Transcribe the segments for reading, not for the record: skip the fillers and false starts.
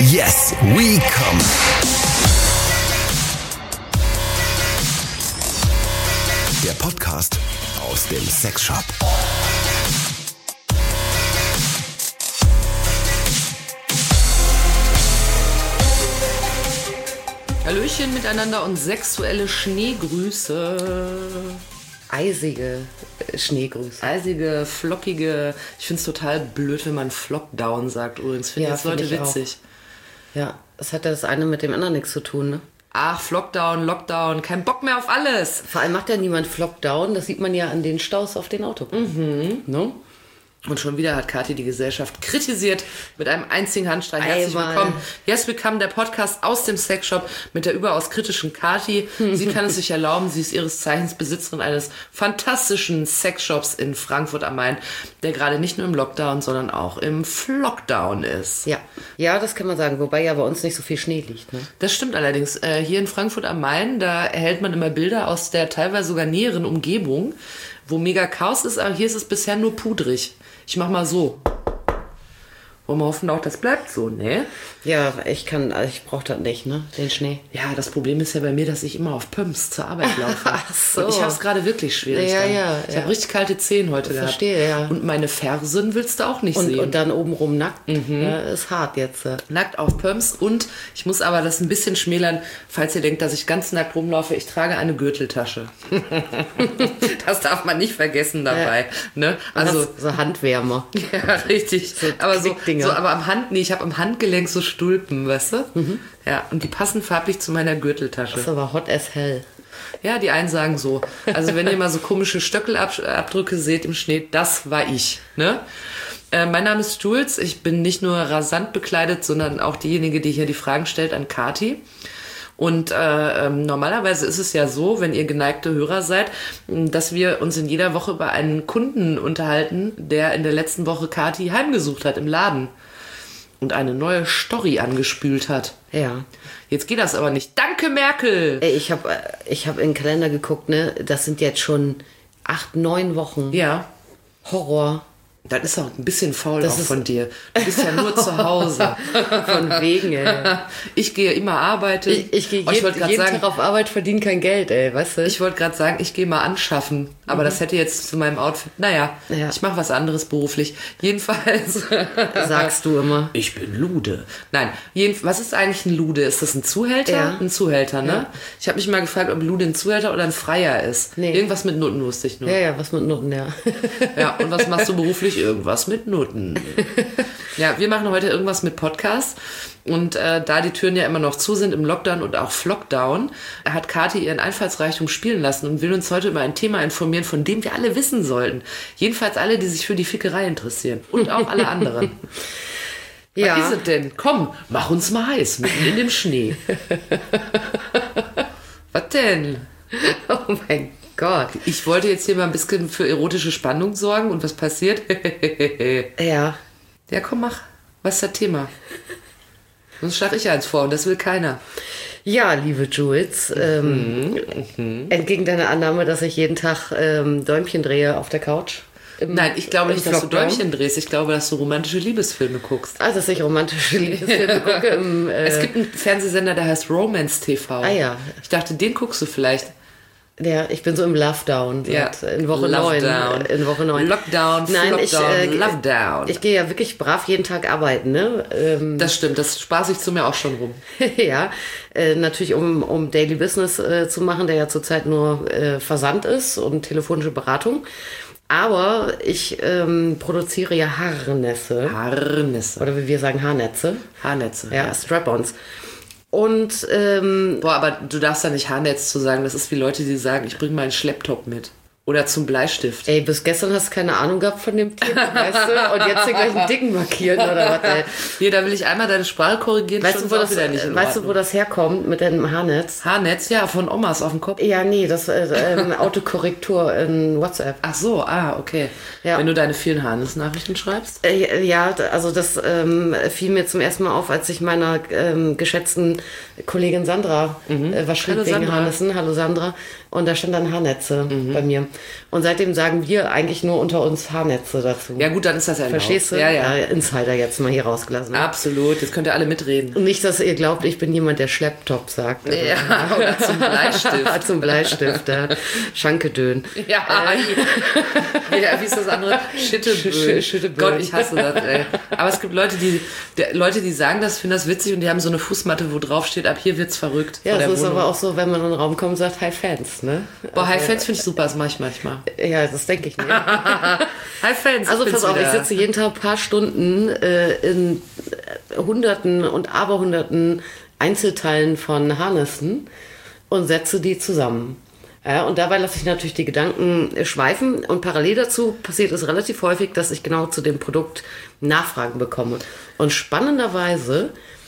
Yes, we come. Der Podcast aus dem Sexshop. Hallöchen miteinander und sexuelle Schneegrüße. Eisige Schneegrüße. Eisige, flockige. Ich finde es total blöd, wenn man Flockdown sagt übrigens. Finde Ja, das Leute find ich witzig. Ja, das hat ja das eine mit dem anderen nichts zu tun, ne? Ach, Flockdown, Lockdown, kein Bock mehr auf alles. Vor allem macht ja niemand Flockdown, das sieht man ja an den Staus auf den Autobahnen. Ne? Und schon wieder hat Kathi die Gesellschaft kritisiert mit einem einzigen Handstreich. Herzlich Einmal. willkommen. Yes, we come, der Podcast aus dem Sexshop mit der überaus kritischen Kathi. Sie kann es sich erlauben, sie ist ihres Zeichens Besitzerin eines fantastischen Sexshops in Frankfurt am Main, der gerade nicht nur im Lockdown, sondern auch im Flockdown ist. Ja, das kann man sagen, wobei ja bei uns nicht so viel Schnee liegt, ne? Das stimmt allerdings. Hier in Frankfurt am Main, da erhält man immer Bilder aus der teilweise sogar näheren Umgebung, wo mega Chaos ist, aber hier ist es bisher nur pudrig. Ich mach mal so. Wollen wir hoffen auch, das bleibt so, ne? Ja, ich brauche das nicht, ne? Den Schnee. Ja, das Problem ist ja bei mir, dass ich immer auf Pumps zur Arbeit laufe. Ach so. Und ich habe es gerade wirklich schwierig. Ja, dann. ja, Ich ja. habe richtig kalte Zehen heute gehabt. Verstehe, ja. Und meine Fersen willst du auch nicht sehen. Und dann obenrum nackt. Ja, ist hart jetzt. Nackt auf Pumps. Und ich muss aber das ein bisschen schmälern, falls ihr denkt, dass ich ganz nackt rumlaufe. Ich trage eine Gürteltasche. Das darf man nicht vergessen dabei. Ne? Also so Handwärmer. ja, richtig. Aber Klickdinger. aber ich habe am Handgelenk so Stulpen, weißt du? Ja, und die passen farblich zu meiner Gürteltasche. Das ist aber hot as hell. Ja, die einen sagen so. Also wenn ihr mal so komische Stöckelabdrücke seht im Schnee, das war ich. Ne? Mein Name ist Jules. Ich bin nicht nur rasant bekleidet, sondern auch diejenige, die hier die Fragen stellt an Kathi. Und normalerweise ist es ja so, wenn ihr geneigte Hörer seid, dass wir uns in jeder Woche über einen Kunden unterhalten, der in der letzten Woche Kathi heimgesucht hat im Laden und eine neue Story angespült hat. Ja. Jetzt geht das aber nicht. Danke, Merkel! Ey, ich hab in den Kalender geguckt, ne? Das sind jetzt schon 8, 9 Wochen. Ja, Horror. das ist auch ein bisschen faul Das auch ist- von dir. Du bist ja nur zu Hause. Von wegen, ey. Ich gehe immer arbeiten. Ich gehe Oh, ich wollte gerade jeden sagen, Tag auf Arbeit, verdiene kein Geld, ey, weißt du? ich wollte gerade sagen, ich gehe mal anschaffen. Aber das hätte jetzt zu meinem Outfit. Naja, Ja. ich mache was anderes beruflich. Jedenfalls. Sagst du immer. Ich bin Lude. Nein, was ist eigentlich ein Lude? Ist das ein Zuhälter? Ja. Ein Zuhälter, ne? Ja. Ich habe mich mal gefragt, ob Lude ein Zuhälter oder ein Freier ist. Nee. Irgendwas mit Nutten wusste ich nur. Ja, was mit Noten, ja. Ja, und was machst du beruflich? Irgendwas mit Nutten. Ja, wir machen heute irgendwas mit Podcast. Und da die Türen ja immer noch zu sind im Lockdown und auch Flockdown, hat Kathi ihren Einfallsreichtum spielen lassen und will uns heute über ein Thema informieren, von dem wir alle wissen sollten. Jedenfalls alle, die sich für die Fickerei interessieren. Und auch alle anderen. Ja. Was ist es denn? Komm, mach uns mal heiß, mitten in dem Schnee. Was denn? Oh mein Gott. Ich wollte jetzt hier mal ein bisschen für erotische Spannung sorgen und was passiert? Ja. Ja, komm, mach. Was ist das Thema? Sonst schlage ich eins vor und das will keiner. Ja, liebe Jules, entgegen deiner Annahme, dass ich jeden Tag Däumchen drehe auf der Couch. Nein, ich glaube im nicht, dass du Lockdown. Däumchen drehst. Ich glaube, dass du romantische Liebesfilme guckst. Also, dass ich romantische Liebesfilme gucke im... Es gibt einen Fernsehsender, der heißt Romance TV. Ah ja. Ich dachte, den guckst du vielleicht. Ja, ich bin so im Lovedown. Ja. In Woche 9. Lovedown. In Woche 9. Lockdown, Nein, Flockdown, Lovedown. Ich gehe ja wirklich brav jeden Tag arbeiten, ne? Das stimmt, das spaß ich zu mir auch schon rum. Ja, natürlich um Daily Business zu machen, der ja zurzeit nur Versand ist und telefonische Beratung. Aber ich produziere ja Haarnässe. Harnisse. Oder wie wir sagen, Haarnetze. Haarnetze. Ja, Strap-ons. Und Boah, aber du darfst da nicht Haarnetz zu sagen. Das ist wie Leute, die sagen, ich bringe meinen Schlepptop mit. Oder zum Bleistift. ey, bis gestern hast du keine Ahnung gehabt von dem Thema, weißt du? Und jetzt hier gleich einen Dicken markieren oder was, ey. Hier, da will ich einmal deine Sprache korrigieren. Weißt schon du, wo ist auch das, wieder nicht in weißt du, Ordnung. wo das herkommt mit dem Haarnetz? Haarnetz, ja, von Omas auf dem Kopf. Ja, nee, das Autokorrektur in WhatsApp. Ach so, okay. Ja. Wenn du deine vielen Harnes-Nachrichten schreibst. Ja, also das fiel mir zum ersten Mal auf, als ich meiner geschätzten Kollegin Sandra was schrieb Hallo, wegen Sandra. Harnissen. Hallo Sandra. Und da stand dann Haarnetze bei mir. Und seitdem sagen wir eigentlich nur unter uns Haarnetze dazu. Ja gut, dann ist das ja erlaubt. Verstehst du? Ja. Insider jetzt mal hier rausgelassen. Absolut, jetzt könnt ihr alle mitreden. Und nicht, dass ihr glaubt, ich bin jemand, der Schlepptop sagt. Ja, oder zum Bleistift. Zum Bleistift, ja. Schankedön. Ja, wie ist das andere? Schitteböen. Gott, ich hasse das, ey. Aber es gibt Leute, die sagen das, finden das witzig und die haben so eine Fußmatte, wo drauf steht, ab hier wird's verrückt. Ja, das ist aber auch so, wenn man in den Raum kommt und sagt, High Fans, ne? Boah, High Fans finde ich super, das mache ich manchmal. Ja, das denke ich nicht. High Fans. Also pass auf, ich sitze jeden Tag ein paar Stunden in Hunderten und Aberhunderten Einzelteilen von Harnessen und setze die zusammen. Ja, und dabei lasse ich natürlich die Gedanken schweifen und parallel dazu passiert es relativ häufig, dass ich genau zu dem Produkt Nachfragen bekomme. Und spannenderweise,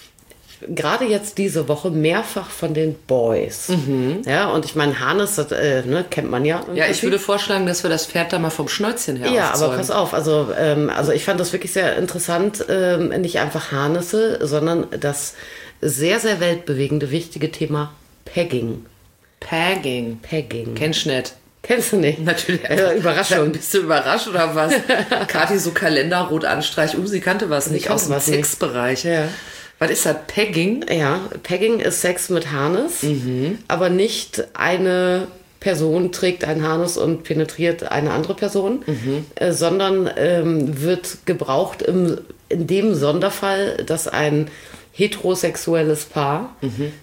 gerade jetzt diese Woche mehrfach von den Boys. Ja, und ich meine, Harness, das, kennt man ja. Ja, ich würde vorschlagen, dass wir das Pferd da mal vom Schnäuzchen her Ja, aufzäumen. aber pass auf, also ich fand das wirklich sehr interessant, nicht einfach Harnesse, sondern das sehr, sehr weltbewegende, wichtige Thema Pegging. Pegging. Kennst du nicht? Kennst du nicht? Natürlich. Überraschung. Bist du überrascht oder was? Kathi so Kalenderrot Anstreich. Sie kannte was nicht aus dem Sexbereich. Ja. Was ist das? Pegging? Ja, Pegging ist Sex mit Harness, aber nicht eine Person trägt ein Harness und penetriert eine andere Person, sondern wird gebraucht in dem Sonderfall, dass ein heterosexuelles Paar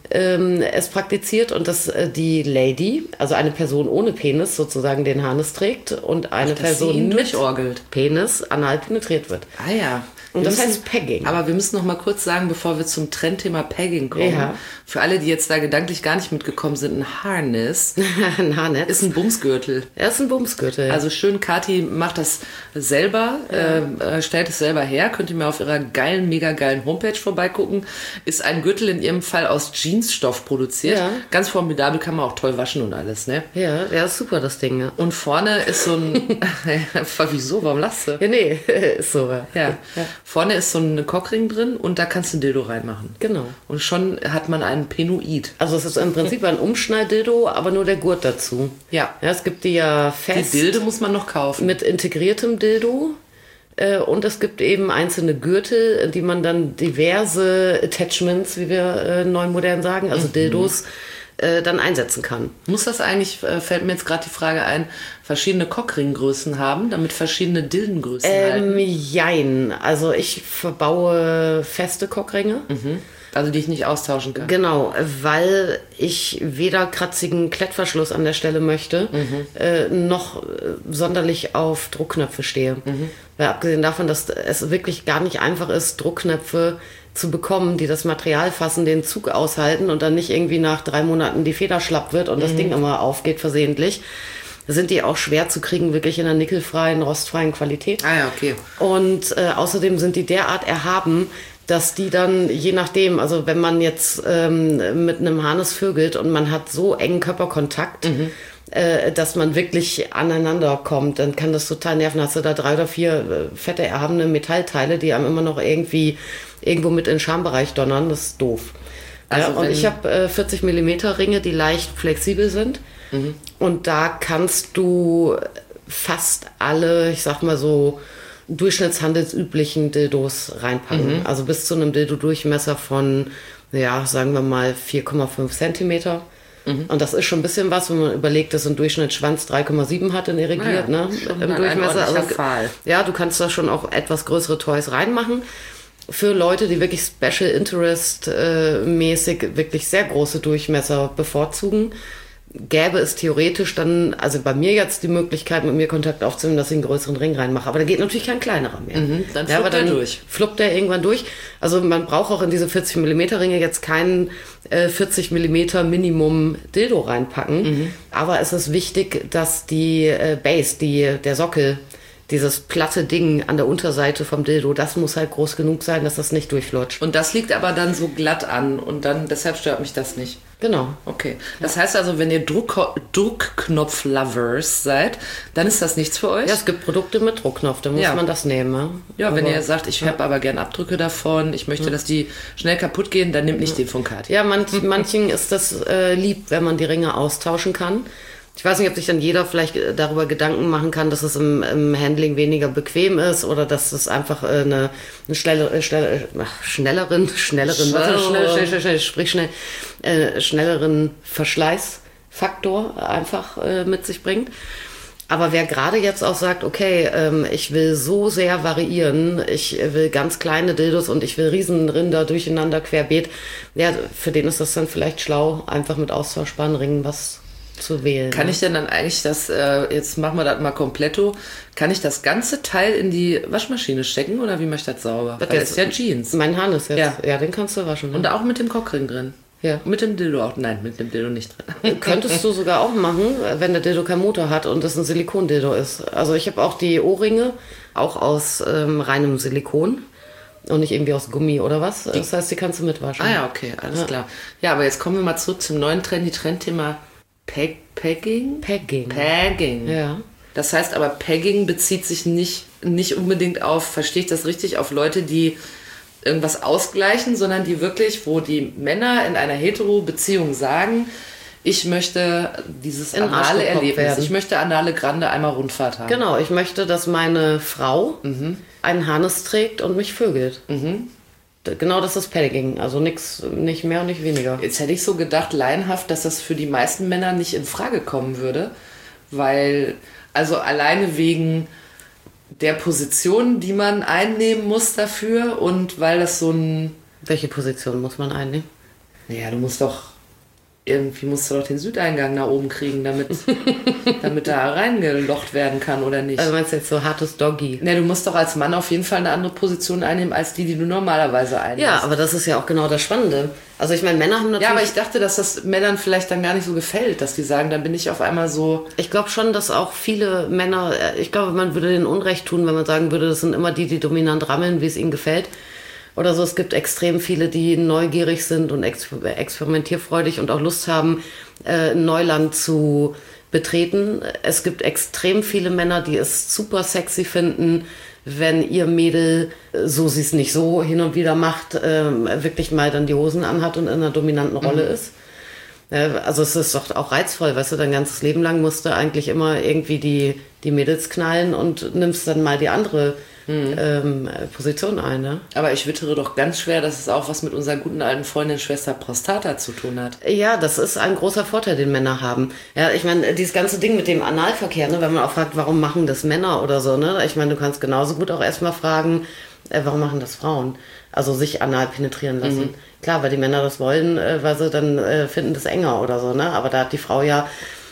es praktiziert und dass die Lady, also eine Person ohne Penis sozusagen den Harness trägt und eine Person mit Penis anal penetriert wird. Ah ja. Und das heißt Pegging. Aber wir müssen noch mal kurz sagen, bevor wir zum Trendthema Pegging kommen, für alle, die jetzt da gedanklich gar nicht mitgekommen sind, ein Harness ein Harness ist ein Bumsgürtel. Er ist ein Bumsgürtel. Ja. Also schön, Kathi macht das selber, stellt es selber her. Könnt ihr mir auf ihrer mega geilen Homepage vorbeigucken. Ist ein Gürtel in ihrem Fall aus Jeansstoff produziert. Ja. Ganz formidabel, kann man auch toll waschen und alles, ne? Ja, ist super, das Ding. Ja. Und vorne ist so ein... Wieso? Warum lachst du? Ja, nee, ist so. Ja. Vorne ist so ein Cockring drin und da kannst du ein Dildo reinmachen. Genau. Und schon hat man einen Penoid. Also es ist im Prinzip ein Umschnalldildo, aber nur der Gurt dazu. Ja. Es gibt die ja fest. Die Dildo muss man noch kaufen. Mit integriertem Dildo. Und es gibt eben einzelne Gürtel, die man dann diverse Attachments, wie wir neu modern sagen, also Dildos, dann einsetzen kann. Muss das eigentlich, fällt mir jetzt gerade die Frage ein, verschiedene Cockringgrößen haben, damit verschiedene Dildengrößen halten? Jein. Also ich verbaue feste Cockringe. Also die ich nicht austauschen kann. Genau, weil ich weder kratzigen Klettverschluss an der Stelle möchte, noch sonderlich auf Druckknöpfe stehe. Weil abgesehen davon, dass es wirklich gar nicht einfach ist, Druckknöpfe zu bekommen, die das Material fassen, den Zug aushalten und dann nicht irgendwie nach 3 Monaten die Feder schlapp wird und das Ding immer aufgeht versehentlich, sind die auch schwer zu kriegen, wirklich in einer nickelfreien, rostfreien Qualität. Ah ja, okay. Und außerdem sind die derart erhaben, dass die dann, je nachdem, also wenn man jetzt mit einem Harness vögelt und man hat so engen Körperkontakt, dass man wirklich aneinander kommt, dann kann das total nerven. Hast du da 3 oder 4 fette, erhabene Metallteile, die einem immer noch irgendwo mit in den Schambereich donnern, das ist doof. Also und ich habe 40 mm Ringe, die leicht flexibel sind. Und da kannst du fast alle, ich sag mal so, durchschnittshandelsüblichen Dildos reinpacken. Also bis zu einem Dildo-Durchmesser von, ja, sagen wir mal 4,5 Zentimeter. Und das ist schon ein bisschen was, wenn man überlegt, dass ein Durchschnittsschwanz 3,7 hat in irrigiert, ne? Im Durchmesser. Also, ja, du kannst da schon auch etwas größere Toys reinmachen. Für Leute, die wirklich Special Interest mäßig wirklich sehr große Durchmesser bevorzugen, gäbe es theoretisch dann, also bei mir jetzt die Möglichkeit, mit mir Kontakt aufzunehmen, dass ich einen größeren Ring reinmache. Aber da geht natürlich kein kleinerer mehr. Dann fluppt der durch. Fluppt der irgendwann durch. Also man braucht auch in diese 40 mm Ringe jetzt keinen 40 mm Minimum Dildo reinpacken. Aber es ist wichtig, dass die Base, der Sockel, dieses platte Ding an der Unterseite vom Dildo, das muss halt groß genug sein, dass das nicht durchflutscht. Und das liegt aber dann so glatt an und dann, deshalb stört mich das nicht. Genau. Okay. Das heißt also, wenn ihr Druckknopf-Lovers seid, dann ist das nichts für euch? Ja, es gibt Produkte mit Druckknopf, da muss man das nehmen. Ja, wenn ihr sagt, ich habe aber gern Abdrücke davon, ich möchte, dass die schnell kaputt gehen, dann nehmt nicht den von Kathi. Ja, manchen ist das lieb, wenn man die Ringe austauschen kann. Ich weiß nicht, ob sich dann jeder vielleicht darüber Gedanken machen kann, dass es im Handling weniger bequem ist oder dass es einfach schnelleren Verschleißfaktor einfach mit sich bringt. Aber wer gerade jetzt auch sagt, okay, ich will so sehr variieren, ich will ganz kleine Dildos und ich will Riesenrinder durcheinander querbeet, ja, für den ist das dann vielleicht schlau, einfach mit austauschbaren Ringen was zu wählen. Kann ich denn dann eigentlich jetzt machen wir das mal kompletto, kann ich das ganze Teil in die Waschmaschine stecken oder wie mache ich das sauber? Weil das ist ja Jeans. Mein Hahn ist jetzt, Ja. den kannst du waschen. Und auch mit dem Cockring drin. Ja. Mit dem Dildo auch. Nein, mit dem Dildo nicht drin. Könntest du sogar auch machen, wenn der Dildo keinen Motor hat und es ein Silikondildo ist. Also ich habe auch die Ohrringe, auch aus reinem Silikon und nicht irgendwie aus Gummi oder was. Das heißt, die kannst du mitwaschen. Ah ja, okay, alles klar. Ja, aber jetzt kommen wir mal zurück zum neuen Trendthema Pegging. Pegging. Ja. Das heißt aber, Pegging bezieht sich nicht unbedingt auf, verstehe ich das richtig, auf Leute, die irgendwas ausgleichen, sondern die wirklich, wo die Männer in einer Hetero-Beziehung sagen, ich möchte dieses In den Arsch anale geklopft Erlebnis, werden. ich möchte anale Grande einmal Rundfahrt haben. Genau, ich möchte, dass meine Frau einen Harnis trägt und mich vögelt. Genau, das ist Pegging. Also nicht mehr und nicht weniger. Jetzt hätte ich so gedacht, laienhaft, dass das für die meisten Männer nicht in Frage kommen würde, weil, also alleine wegen der Position, die man einnehmen muss dafür und weil das so ein... Welche Position muss man einnehmen? Ja, du musst doch den Südeingang nach oben kriegen, damit da reingelocht werden kann, oder nicht? Also meinst du jetzt so hartes Doggy? Ne, du musst doch als Mann auf jeden Fall eine andere Position einnehmen, als die du normalerweise einnimmst. Ja, aber das ist ja auch genau das Spannende. Also ich meine, Männer haben natürlich... Ja, aber ich dachte, dass das Männern vielleicht dann gar nicht so gefällt, dass die sagen, dann bin ich auf einmal so... Ich glaube schon, dass auch viele Männer... Ich glaube, man würde denen Unrecht tun, wenn man sagen würde, das sind immer die dominant rammeln, wie es ihnen gefällt. Oder so, es gibt extrem viele, die neugierig sind und experimentierfreudig und auch Lust haben, Neuland zu betreten. Es gibt extrem viele Männer, die es super sexy finden, wenn ihr Mädel, so sie es nicht so hin und wieder macht, wirklich mal dann die Hosen anhat und in einer dominanten Rolle ist. Also es ist doch auch reizvoll, weißt du, dein ganzes Leben lang musst du eigentlich immer irgendwie die Mädels knallen und nimmst dann mal die andere Position ein, ne? Aber ich wittere doch ganz schwer, dass es auch was mit unserer guten alten Freundin Schwester Prostata zu tun hat. Ja, das ist ein großer Vorteil, den Männer haben. Ja, ich meine, dieses ganze Ding mit dem Analverkehr, ne, wenn man auch fragt, warum machen das Männer oder so, ne? Ich meine, du kannst genauso gut auch erstmal fragen, warum machen das Frauen? Also sich anal penetrieren lassen. Klar, weil die Männer das wollen, weil sie dann finden das enger oder so, ne? Aber da hat die Frau ja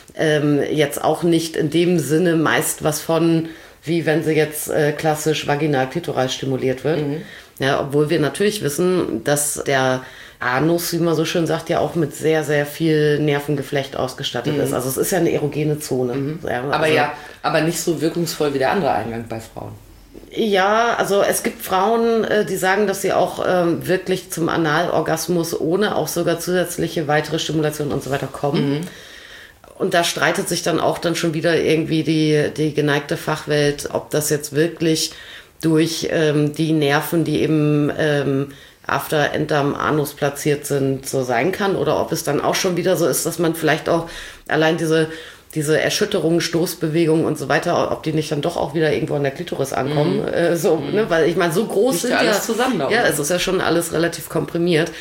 jetzt auch nicht in dem Sinne meist was von, wie wenn sie jetzt klassisch vaginal-klitoral stimuliert wird. Ja, obwohl wir natürlich wissen, dass der Anus, wie man so schön sagt, ja auch mit sehr, sehr viel Nervengeflecht ausgestattet ist. Also es ist ja eine erogene Zone. Ja, also, aber nicht so wirkungsvoll wie der andere Eingang bei Frauen. Ja, also es gibt Frauen, die sagen, dass sie auch wirklich zum Analorgasmus ohne auch sogar zusätzliche weitere Stimulation und so weiter kommen. Und da streitet sich dann auch dann schon wieder irgendwie die geneigte Fachwelt, ob das jetzt wirklich durch die Nerven, die eben after Enddarm Anus platziert sind, so sein kann, oder ob es dann auch schon wieder so ist, dass man vielleicht auch allein diese Erschütterungen, Stoßbewegungen und so weiter, ob die nicht dann doch auch wieder irgendwo an der Klitoris ankommen, ne? Weil ich meine, so groß Liegt sind ja alles zusammen da ja, oben. es ist ja schon alles relativ komprimiert.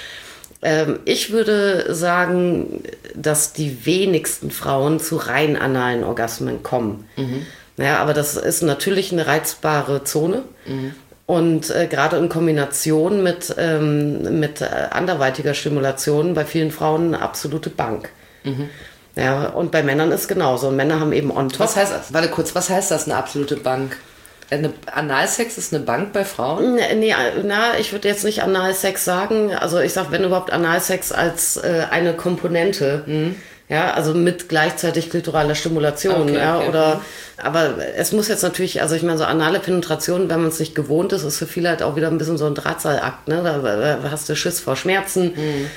Ich würde sagen, dass die wenigsten Frauen zu rein analen Orgasmen kommen. Ja, aber das ist natürlich eine reizbare Zone. Und gerade in Kombination mit anderweitiger Stimulation bei vielen Frauen eine absolute Bank. Ja, und bei Männern ist genauso. Und Männer haben eben on top. Was heißt das? Warte kurz, was heißt das, eine absolute Bank? Analsex ist eine Bank bei Frauen? Nee, ich würde jetzt nicht Analsex sagen. Also ich sage, wenn überhaupt Analsex als eine Komponente. Ja, also mit gleichzeitig klitoraler Stimulation. Okay, ja, okay. Oder, aber es muss jetzt natürlich, also ich meine, so anale Penetration, wenn man es nicht gewohnt ist ist für viele halt auch wieder ein bisschen so ein Drahtseilakt. Ne? Da hast du Schiss vor Schmerzen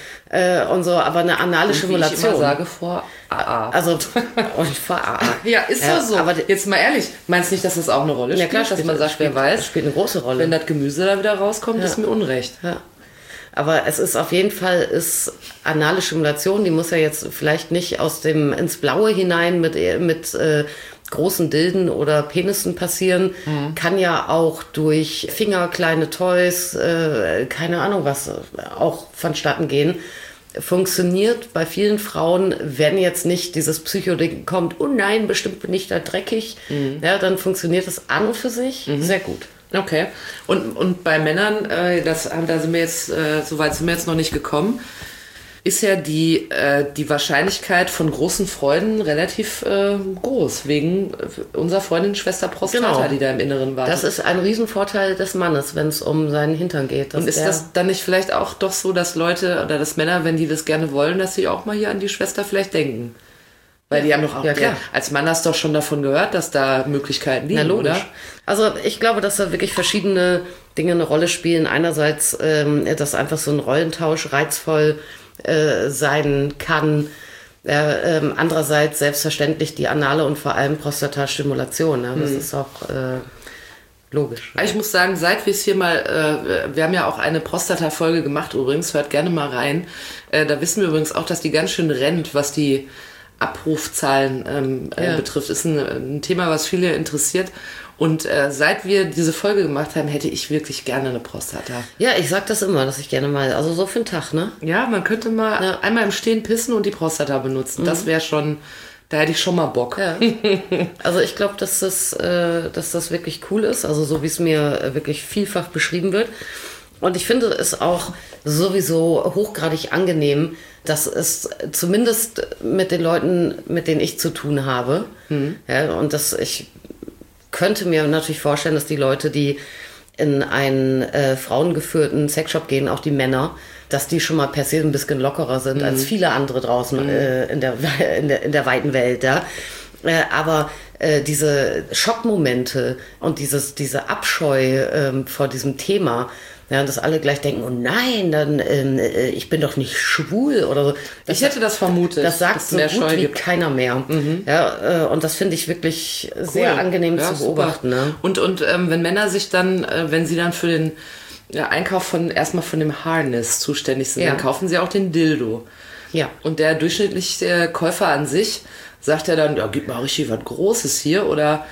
und so. Aber eine anale Stimulation. Wie ich immer sage, vor AA. Also, und vor AA. Ja, ist doch so. Aber jetzt mal ehrlich, meinst du nicht, dass das auch eine Rolle spielt? ja, klar, dass man sagt, wer weiß, spielt eine große Rolle. wenn das Gemüse da wieder rauskommt, ist mir Unrecht. Ja. Aber es ist auf jeden Fall, anale Stimulation, die muss ja jetzt vielleicht nicht ins Blaue hinein mit großen Dilden oder Penissen passieren, kann ja auch durch Finger, kleine Toys, keine Ahnung was, auch vonstatten gehen. Funktioniert bei vielen Frauen, wenn jetzt nicht dieses Psychoding kommt, oh nein, bestimmt bin ich da dreckig, dann funktioniert das an und für sich sehr gut. Okay. Und bei Männern, da sind wir jetzt, soweit sind wir jetzt noch nicht gekommen, ist ja die Wahrscheinlichkeit von großen Freuden relativ groß, wegen unserer Freundin Schwester Prostata, die da im Inneren war. Das ist ein Riesenvorteil des Mannes, wenn es um seinen Hintern geht. Und ist das dann nicht vielleicht auch doch so, dass Leute oder dass Männer, wenn die das gerne wollen, dass sie auch mal hier an die Schwester vielleicht denken? Weil die haben doch auch, als Mann hast du doch schon davon gehört, dass da Möglichkeiten liegen, oder? Also ich glaube, dass da wirklich verschiedene Dinge eine Rolle spielen. Einerseits, dass einfach so ein Rollentausch reizvoll sein kann. Andererseits selbstverständlich die anale und vor allem Prostatastimulation. Das ist auch logisch. Ich muss sagen, seit wir es hier mal, wir haben ja auch eine Prostata-Folge gemacht übrigens, hört gerne mal rein. Da wissen wir übrigens auch, dass die ganz schön rennt, was die Abrufzahlen betrifft. Ist ein Thema, was viele interessiert. Und seit wir diese Folge gemacht haben, hätte ich wirklich gerne eine Prostata. Ja, ich sag das immer, dass ich gerne mal, also so für einen Tag, ne? Ja, man könnte mal einmal im Stehen pissen und die Prostata benutzen. Das wäre schon, da hätte ich schon mal Bock. Ja. Also ich glaube, dass das wirklich cool ist, also so wie es mir wirklich vielfach beschrieben wird. Und ich finde es auch sowieso hochgradig angenehm, dass es zumindest mit den Leuten, mit denen ich zu tun habe, und ich könnte mir natürlich vorstellen, dass die Leute, die in einen frauengeführten Sexshop gehen, auch die Männer, dass die schon mal per se ein bisschen lockerer sind als viele andere draußen in der weiten Welt. Ja? Aber diese Schockmomente und diese Abscheu vor diesem Thema, ja, dass alle gleich denken, oh nein, dann ich bin doch nicht schwul oder so. Ich hätte das vermutet. Das sagt so gut wie keiner mehr. Ja, und das finde ich wirklich sehr angenehm zu beobachten. Ne? Und wenn Männer sich dann, wenn sie dann für den Einkauf erstmal von dem Harness zuständig sind, dann kaufen sie auch den Dildo. Ja. Und der durchschnittliche Käufer an sich sagt ja dann, gib mal richtig was Großes hier oder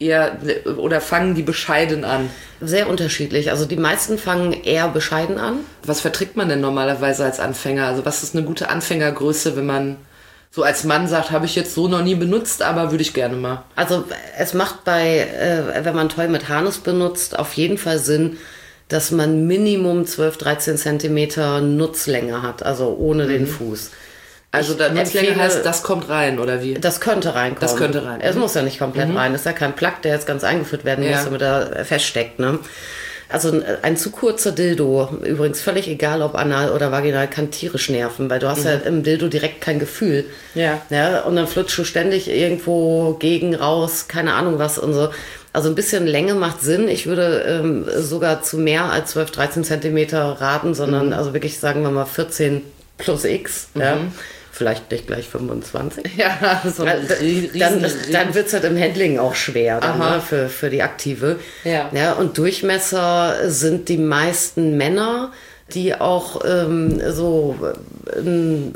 fangen die bescheiden an? Sehr unterschiedlich. Also die meisten fangen eher bescheiden an. Was verträgt man denn normalerweise als Anfänger? Also was ist eine gute Anfängergröße, wenn man so als Mann sagt, habe ich jetzt so noch nie benutzt, aber würde ich gerne mal? Also es macht wenn man Toy mit Harness benutzt, auf jeden Fall Sinn, dass man Minimum 12-13 Zentimeter Nutzlänge hat, also ohne den Fuß. Also der Nutzlänge heißt, das kommt rein, oder wie? Das könnte reinkommen. Das könnte rein. Es muss ja nicht komplett rein. Es ist ja kein Plug, der jetzt ganz eingeführt werden muss, damit er feststeckt. Ne? Also ein zu kurzer Dildo, übrigens völlig egal, ob anal oder vaginal, kann tierisch nerven, weil du hast ja im Dildo direkt kein Gefühl. Ja. Und dann flutschst du ständig irgendwo gegen, raus, keine Ahnung was und so. Also ein bisschen Länge macht Sinn. Ich würde sogar zu mehr als 12-13 Zentimeter raten, sondern also wirklich, sagen wir mal, 14 plus X. Ja. Vielleicht nicht gleich 25. Ja, so dann wird es halt im Handling auch schwer dann, ne, für die Aktive. Ja, und Durchmesser sind die meisten Männer, die auch so ein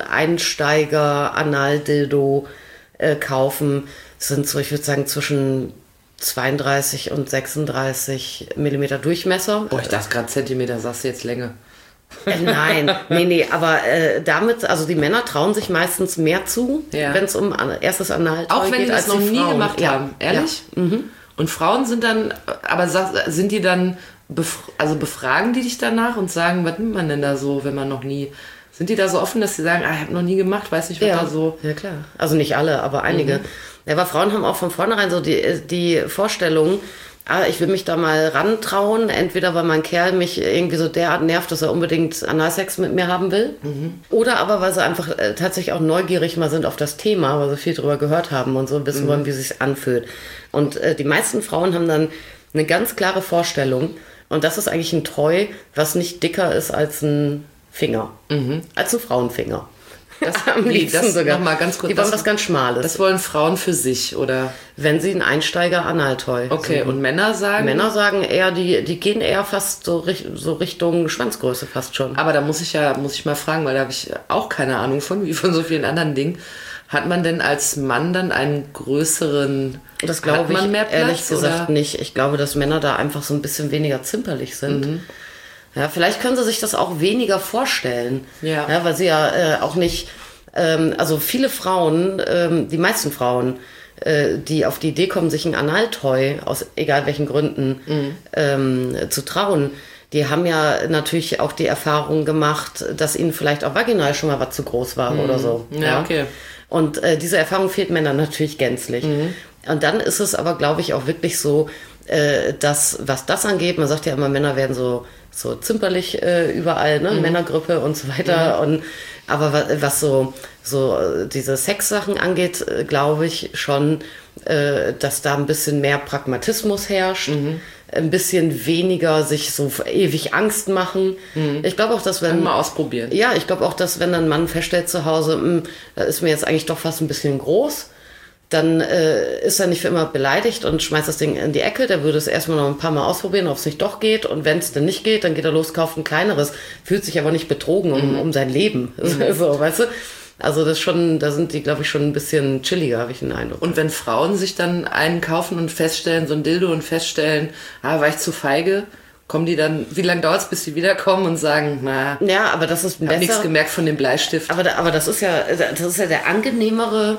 Einsteiger-Anal-Dildo kaufen. Das sind so, ich würde sagen, zwischen 32 und 36 Millimeter Durchmesser. Ich dachte gerade Zentimeter, sagst du jetzt Länge. Nein, aber damit, also die Männer trauen sich meistens mehr zu, wenn es um erstes Analtoy geht. Auch wenn die das noch nie gemacht haben, ehrlich? Ja. Und Frauen sind dann, aber sind die dann, befragen die dich danach und sagen, was nimmt man denn da so, wenn man noch nie, sind die da so offen, dass sie sagen, ich habe noch nie gemacht, weiß nicht, was da so. Ja, klar. Also nicht alle, aber einige. Ja, aber Frauen haben auch von vornherein so die Vorstellung, ich will mich da mal rantrauen, entweder weil mein Kerl mich irgendwie so derart nervt, dass er unbedingt Analsex mit mir haben will, oder aber weil sie einfach tatsächlich auch neugierig mal sind auf das Thema, weil sie viel drüber gehört haben und so wissen wollen, wie es sich anfühlt. Und die meisten Frauen haben dann eine ganz klare Vorstellung, und das ist eigentlich ein Toy, was nicht dicker ist als ein Finger, als ein Frauenfinger. Am liebsten sogar. Noch mal ganz kurz, die wollen was ganz Schmales. Das wollen Frauen für sich, oder? Wenn sie ein Einsteiger-Analtoy Okay, suchen. und Männer sagen? Männer sagen eher, die gehen eher fast so Richtung Schwanzgröße fast schon. Aber da muss ich mal fragen, weil da habe ich auch keine Ahnung von, wie von so vielen anderen Dingen. Hat man denn als Mann dann einen größeren... Das glaube ich mehr Platz, ehrlich gesagt oder? nicht. Ich glaube, dass Männer da einfach so ein bisschen weniger zimperlich sind. Ja, vielleicht können sie sich das auch weniger vorstellen. Ja. Weil sie ja auch nicht... also viele Frauen, die meisten Frauen, die auf die Idee kommen, sich ein Analtoy aus egal welchen Gründen zu trauen, die haben ja natürlich auch die Erfahrung gemacht, dass ihnen vielleicht auch vaginal schon mal was zu groß war oder so. Ja, okay. Und diese Erfahrung fehlt Männern natürlich gänzlich. Und dann ist es aber, glaube ich, auch wirklich so, dass, was das angeht, man sagt ja immer, Männer werden so zimperlich überall, ne? Männergrippe und so weiter. Aber was so diese Sexsachen angeht, glaube ich schon, dass da ein bisschen mehr Pragmatismus herrscht. Ein bisschen weniger sich so ewig Angst machen. Ich glaube auch, dass wenn... Mal ausprobieren. Ja, ich glaube auch, dass wenn ein Mann feststellt zu Hause, da ist mir jetzt eigentlich doch fast ein bisschen groß, dann ist er nicht für immer beleidigt und schmeißt das Ding in die Ecke. Der würde es erstmal noch ein paar Mal ausprobieren, ob es nicht doch geht. Und wenn es dann nicht geht, dann geht er los, kauft ein kleineres. Fühlt sich aber nicht betrogen um sein Leben. So, weißt du? Also das schon, da sind die, glaube ich, schon ein bisschen chilliger, habe ich den Eindruck. Und wenn Frauen sich dann einen kaufen und feststellen, so ein Dildo und feststellen, war ich zu feige, kommen die dann, wie lange dauert es, bis sie wiederkommen und sagen, na, ja, aber das ist ich habe nichts gemerkt von dem Bleistift. Aber das ist ja der angenehmere,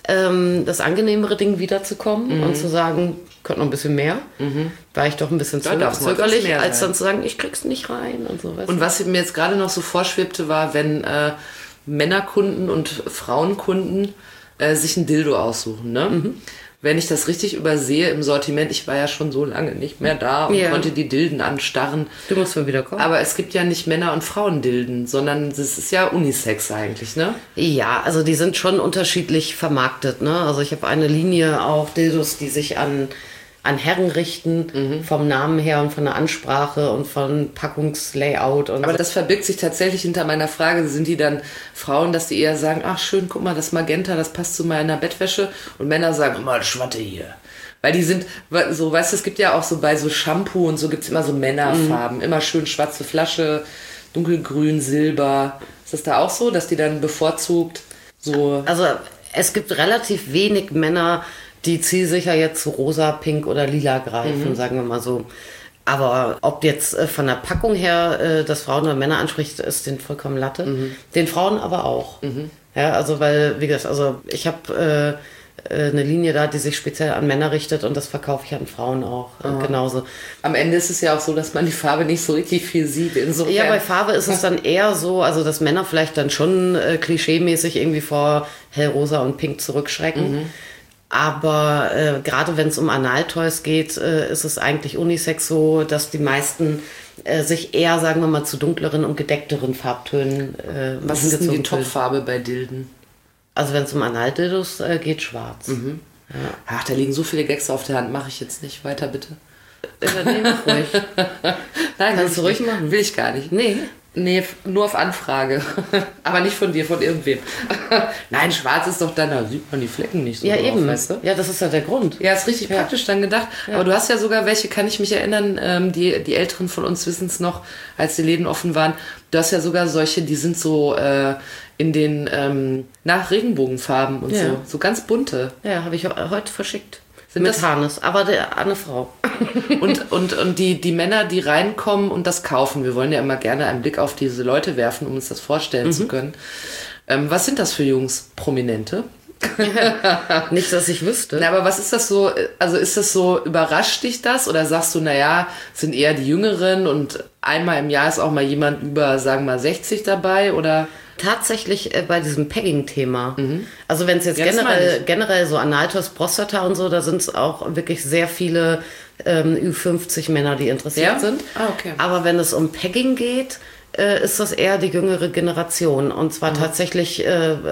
das angenehmere Ding wiederzukommen und zu sagen, könnte noch ein bisschen mehr, war ich doch ein bisschen zögerlich, als dann zu sagen, ich krieg's nicht rein und so. Und was mir jetzt gerade noch so vorschwebte, war, wenn Männerkunden und Frauenkunden sich ein Dildo aussuchen, ne? Wenn ich das richtig übersehe im Sortiment, ich war ja schon so lange nicht mehr da und konnte die Dilden anstarren. Du musst mal wieder kommen. Aber es gibt ja nicht Männer- und Frauendilden, sondern es ist ja Unisex eigentlich, ne? Ja, also die sind schon unterschiedlich vermarktet, ne? Also ich habe eine Linie auch Dildos, die sich an Herren richten, vom Namen her und von der Ansprache und von Packungslayout. Und aber das verbirgt sich tatsächlich hinter meiner Frage. Sind die dann Frauen, dass die eher sagen, ach schön, guck mal, das Magenta, das passt zu meiner Bettwäsche. Und Männer sagen, guck mal, Schwatte hier. Weil die sind, so, weißt du, es gibt ja auch so bei so Shampoo und so gibt's immer so Männerfarben. Immer schön schwarze Flasche, dunkelgrün, Silber. Ist das da auch so, dass die dann bevorzugt so... Also es gibt relativ wenig Männer, die zielsicher jetzt zu rosa, pink oder lila greifen, sagen wir mal so. Aber ob jetzt von der Packung her das Frauen oder Männer anspricht, ist denen vollkommen Latte. Den Frauen aber auch. Ja, also weil, wie gesagt, also ich habe eine Linie da, die sich speziell an Männer richtet und das verkaufe ich an Frauen auch genauso. Am Ende ist es ja auch so, dass man die Farbe nicht so richtig viel sieht. Insofern. Ja, bei Farbe ist es dann eher so, also dass Männer vielleicht dann schon klischeemäßig irgendwie vor hellrosa und pink zurückschrecken. Aber gerade wenn es um Analtoys geht, ist es eigentlich unisex so, dass die meisten sich eher, sagen wir mal, zu dunkleren und gedeckteren Farbtönen was ist denn die Topfarbe bei Dilden? Also wenn es um Analdildos geht, schwarz. Ja. Ach, da liegen so viele Gags auf der Hand. Mache ich jetzt nicht. Weiter, bitte. Nee, mach ruhig. Nein, kannst du ruhig machen. Will ich gar nicht. Nee, nur auf Anfrage. Aber nicht von dir, von irgendwem. Nein, schwarz ist doch dann, da sieht man die Flecken nicht so ja drauf, eben. weißt du? Ja, das ist ja der Grund. Ja, ist richtig praktisch dann gedacht. Ja. Aber du hast ja sogar welche, kann ich mich erinnern, die Älteren von uns wissen es noch, als die Läden offen waren. Du hast ja sogar solche, die sind so in den nach Regenbogenfarben und so ganz bunte. Ja, habe ich heute verschickt. Sind mit das Harnis, aber eine Frau. und die Männer, die reinkommen und das kaufen, wir wollen ja immer gerne einen Blick auf diese Leute werfen, um uns das vorstellen zu können. Was sind das für Jungs? Prominente? Nicht, dass ich wüsste. Na, aber was ist das so, also ist das so, überrascht dich das? Oder sagst du, naja, sind eher die Jüngeren und einmal im Jahr ist auch mal jemand über, sagen wir mal, 60 dabei, oder... Tatsächlich bei diesem Pegging-Thema. Also wenn es jetzt Ja, generell so Analtoys, Prostata und so, da sind es auch wirklich sehr viele Ü50 Männer, die interessiert sind. Ah, okay. Aber wenn es um Pegging geht, ist das eher die jüngere Generation. Und zwar tatsächlich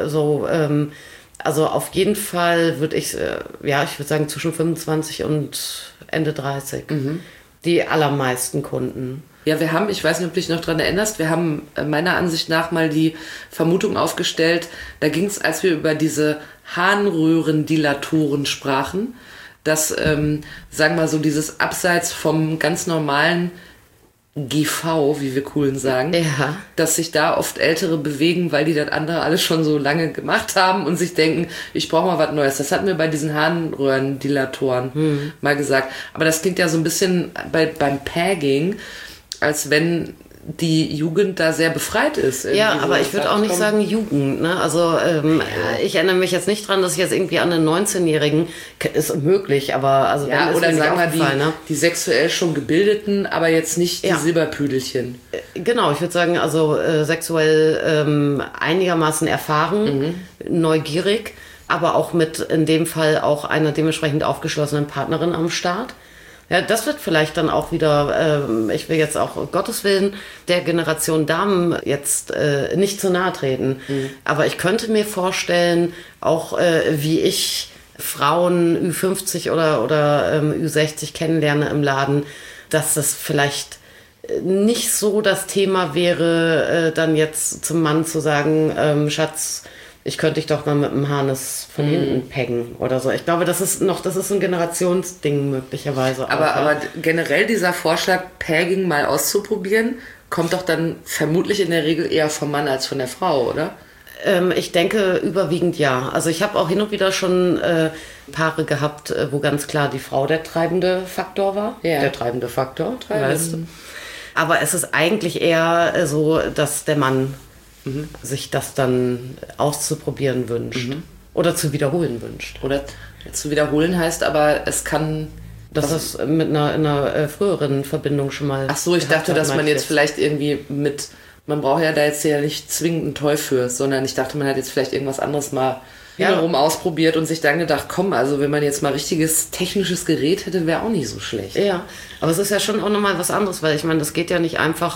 also auf jeden Fall würde ich würde sagen zwischen 25 und Ende 30. Die allermeisten Kunden. Ja, wir haben, ich weiß nicht, ob du dich noch dran erinnerst, wir haben meiner Ansicht nach mal die Vermutung aufgestellt, da ging es, als wir über diese Harnröhrendilatoren sprachen, dass, sagen wir mal so, dieses Abseits vom ganz normalen GV, wie wir Coolen sagen, Ja. dass sich da oft Ältere bewegen, weil die das andere alles schon so lange gemacht haben und sich denken, ich brauche mal was Neues. Das hatten wir bei diesen Harnröhrendilatoren mal gesagt. Aber das klingt ja so ein bisschen beim Pagging, als wenn die Jugend da sehr befreit ist. Ja, aber ich würde auch nicht sagen Jugend. Ne? Also ich erinnere mich jetzt nicht dran, dass ich jetzt irgendwie an einen 19-Jährigen, ist möglich, aber also ja, wenn, oder ist mir sagen nicht wir aufgefallen, ne? die sexuell schon gebildeten, aber jetzt nicht die Ja. Silberpüdelchen. Genau, ich würde sagen, also sexuell einigermaßen erfahren, neugierig, aber auch mit in dem Fall auch einer dementsprechend aufgeschlossenen Partnerin am Start. Ja, das wird vielleicht dann auch wieder, ich will jetzt auch, Gottes Willen, der Generation Damen jetzt nicht zu nahe treten. Aber ich könnte mir vorstellen, auch wie ich Frauen Ü50 oder Ü60 kennenlerne im Laden, dass das vielleicht nicht so das Thema wäre, dann jetzt zum Mann zu sagen, Schatz, ich könnte dich doch mal mit dem Harness von hinten peggen oder so. Ich glaube, das ist ein Generationsding möglicherweise. Aber generell dieser Vorschlag, Pegging mal auszuprobieren, kommt doch dann vermutlich in der Regel eher vom Mann als von der Frau, oder? Ich denke überwiegend ja. Also ich habe auch hin und wieder schon Paare gehabt, wo ganz klar die Frau der treibende Faktor war. Ja. Der treibende Faktor, weißt du. Aber es ist eigentlich eher so, dass der Mann sich das dann auszuprobieren wünscht. Oder zu wiederholen wünscht. Oder zu wiederholen heißt aber, es kann... Dass das mit in einer früheren Verbindung schon mal... Ach so, ich gehabt dachte, hat, dass man meinte jetzt vielleicht irgendwie mit... Man braucht ja da jetzt ja nicht zwingend einen Toy für, sondern ich dachte, man hat jetzt vielleicht irgendwas anderes mal hintenrum ausprobiert und sich dann gedacht, komm, also wenn man jetzt mal richtiges technisches Gerät hätte, wäre auch nicht so schlecht. Ja, aber es ist ja schon auch nochmal was anderes, weil ich meine, das geht ja nicht einfach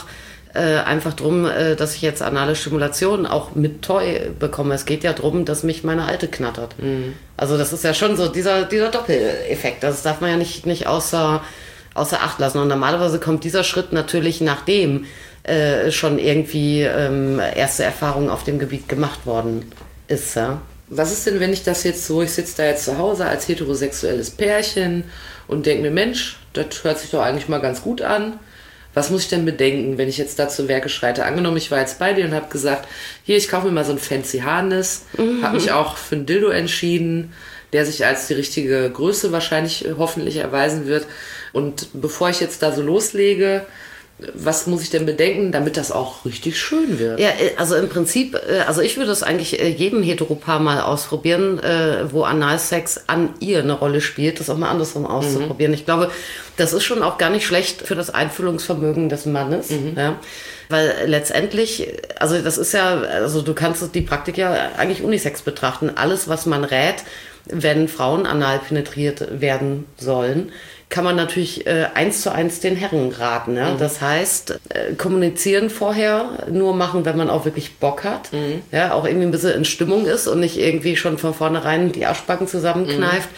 drum, dass ich jetzt anale Stimulation auch mit Toy bekomme. Es geht ja drum, dass mich meine Alte knattert. Also das ist ja schon so dieser Doppeleffekt. Das darf man ja nicht außer Acht lassen. Und normalerweise kommt dieser Schritt natürlich, nachdem schon irgendwie erste Erfahrungen auf dem Gebiet gemacht worden ist. Ja? Was ist denn, wenn ich das jetzt so, ich sitze da jetzt zu Hause als heterosexuelles Pärchen und denke mir, Mensch, das hört sich doch eigentlich mal ganz gut an. Was muss ich denn bedenken, wenn ich jetzt da zu Werke schreite? Angenommen, ich war jetzt bei dir und habe gesagt, hier, ich kaufe mir mal so ein fancy Harness, habe mich auch für ein Dildo entschieden, der sich als die richtige Größe wahrscheinlich hoffentlich erweisen wird. Und bevor ich jetzt da so loslege, was muss ich denn bedenken, damit das auch richtig schön wird? Ja, also im Prinzip, also ich würde es eigentlich jedem Heteropaar mal ausprobieren, wo Analsex an ihr eine Rolle spielt, das auch mal andersrum auszuprobieren. Ich glaube, das ist schon auch gar nicht schlecht für das Einfühlungsvermögen des Mannes, ja? Weil letztendlich, also das ist ja, also du kannst die Praktik ja eigentlich unisex betrachten. Alles, was man rät, wenn Frauen anal penetriert werden sollen, kann man natürlich 1:1 den Herren raten. Ja? Das heißt, kommunizieren vorher, nur machen, wenn man auch wirklich Bock hat, ja, auch irgendwie ein bisschen in Stimmung ist und nicht irgendwie schon von vornherein die Arschbacken zusammenkneift.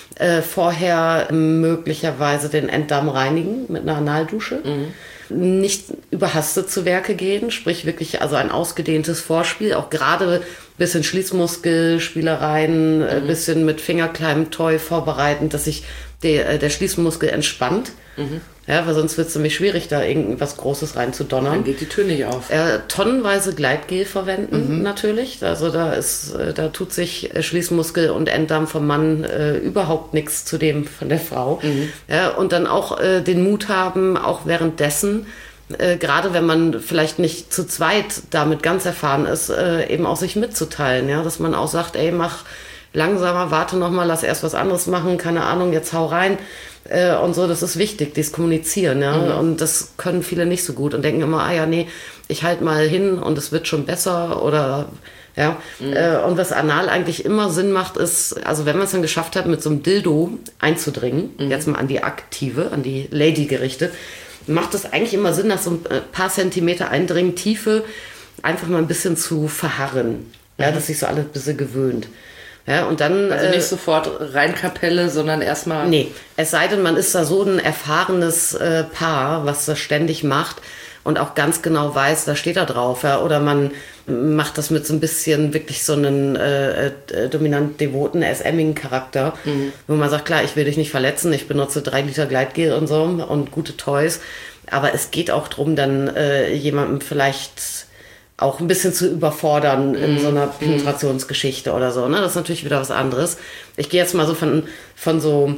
Vorher möglicherweise den Enddarm reinigen mit einer Analdusche. Nicht überhastet zu Werke gehen, sprich wirklich also ein ausgedehntes Vorspiel, auch gerade ein bisschen Schließmuskelspielereien, ein bisschen mit Fingerklemm-Toy vorbereiten, dass sich der Schließmuskel entspannt. Ja, weil sonst wird es nämlich schwierig, da irgendwas Großes reinzudonnern. Dann geht die Tür nicht auf. Tonnenweise Gleitgel verwenden natürlich. Also da tut sich Schließmuskel und Enddarm vom Mann überhaupt nichts zu dem von der Frau. Ja, und dann auch den Mut haben, auch währenddessen, gerade wenn man vielleicht nicht zu zweit damit ganz erfahren ist, eben auch sich mitzuteilen. Ja, dass man auch sagt, ey, mach langsamer, warte nochmal, lass erst was anderes machen, keine Ahnung, jetzt hau rein. Und so, das ist wichtig, dieses Kommunizieren, ja. Und das können viele nicht so gut und denken immer, ich halte mal hin und es wird schon besser oder, ja. Und was anal eigentlich immer Sinn macht, ist, also wenn man es dann geschafft hat, mit so einem Dildo einzudringen, jetzt mal an die Aktive, an die Lady gerichtet, macht es eigentlich immer Sinn, nach so ein paar Zentimeter Eindringen Tiefe einfach mal ein bisschen zu verharren, ja, dass sich so alles ein bisschen gewöhnt. Ja, und dann, Also nicht sofort rein Kapelle, sondern erstmal... Nee, es sei denn, man ist da so ein erfahrenes Paar, was das ständig macht und auch ganz genau weiß, da steht da drauf. Ja? Oder man macht das mit so ein bisschen wirklich so einen dominant devoten SMigen Charakter, wo man sagt, klar, ich will dich nicht verletzen, ich benutze 3 Liter Gleitgel und so und gute Toys. Aber es geht auch darum, dann jemandem vielleicht auch ein bisschen zu überfordern in so einer Penetrationsgeschichte oder so. Ne? Das ist natürlich wieder was anderes. Ich gehe jetzt mal so von so